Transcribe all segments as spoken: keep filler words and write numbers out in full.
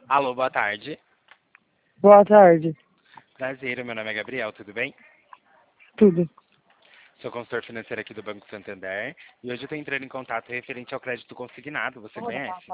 Alô, boa tarde. Boa tarde. Prazer, meu nome é Gabriel, tudo bem? Tudo. Sou consultor financeiro aqui do Banco Santander e hoje eu estou entrando em contato referente ao crédito consignado, você conhece?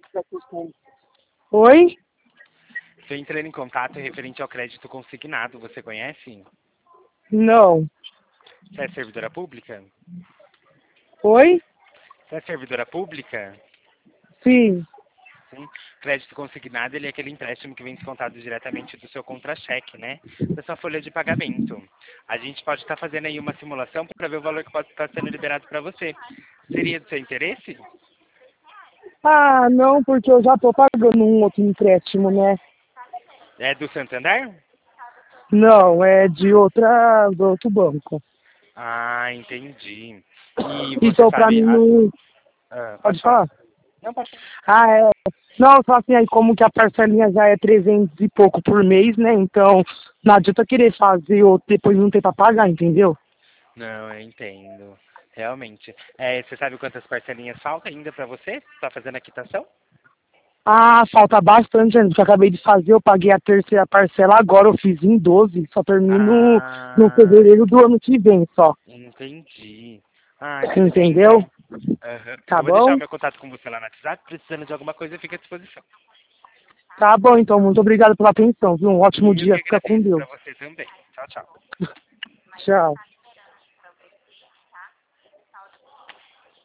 Oi? Estou entrando em contato referente ao crédito consignado, você conhece? Não. Você é servidora pública? Oi? Você é servidora pública? Sim. Sim. Crédito consignado, ele é aquele empréstimo que vem descontado diretamente do seu contra-cheque, né? Da sua folha de pagamento. A gente pode estar fazendo aí uma simulação para ver o valor que pode estar sendo liberado para você. Seria do seu interesse? Ah, não, porque eu já tô pagando um outro empréstimo, né? É do Santander? Não, é de outra, do outro banco. Ah, entendi. E você Então, pra sabe... mim, a- não... ah, pode Pode falar. falar? Não, pode falar. Ah, é. Não, só assim, aí como que a parcelinha já é trezentos e pouco por mês, né? Então, não adianta querer fazer ou depois não ter pra pagar, entendeu? Não, eu entendo. Realmente. É, você sabe quantas parcelinhas faltam ainda para você? Está fazendo a quitação? Ah, falta bastante, gente, porque eu acabei de fazer, eu paguei a terceira parcela agora, eu fiz em doze, só termino no Ah, fevereiro do ano que vem, só. entendi. Ah, tudo bem Entendeu? então. Aham. Tá Eu vou deixar o bom? meu contato com você lá no WhatsApp. Precisando de alguma coisa, fica à disposição. Tá bom, então, muito obrigado pela atenção, viu? Um ótimo E eu que dia, fica com agradeço Deus. para você também. Tchau, tchau. Tchau.